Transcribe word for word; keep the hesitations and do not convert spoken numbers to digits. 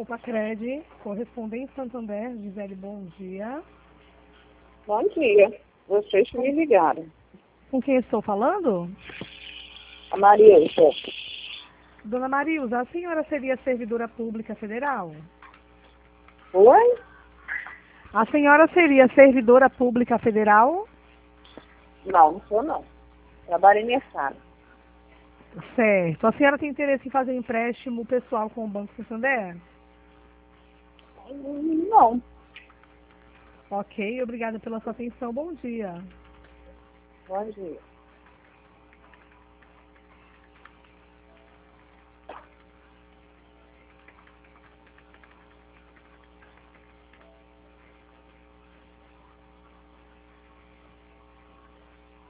Opa, Cred, correspondente Santander, Gisele, bom dia. Bom dia. Vocês que me ligaram. Com quem estou falando? A Marilza. Dona Marilza, a senhora seria servidora pública federal? Oi? A senhora seria servidora pública federal? Não, não sou não. Trabalho em mercado. Certo. A senhora tem interesse em fazer empréstimo pessoal com o Banco Santander? Não. Ok, obrigada pela sua atenção. Bom dia. Bom dia.